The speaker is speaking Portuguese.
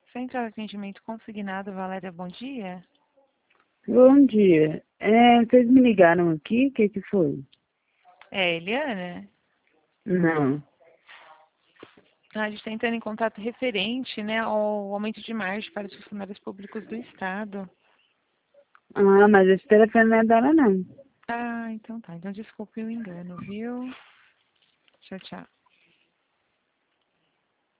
Central de Atendimento Consignado, Valéria, bom dia. Bom dia. Vocês me ligaram aqui? O que foi? É, Eliana? Não. A gente está entrando em contato referente, né, ao aumento de margem para os funcionários públicos do Estado. Ah, mas esse telefone não é dela, não. Ah, então tá. Então desculpe o engano, viu? Tchau, tchau.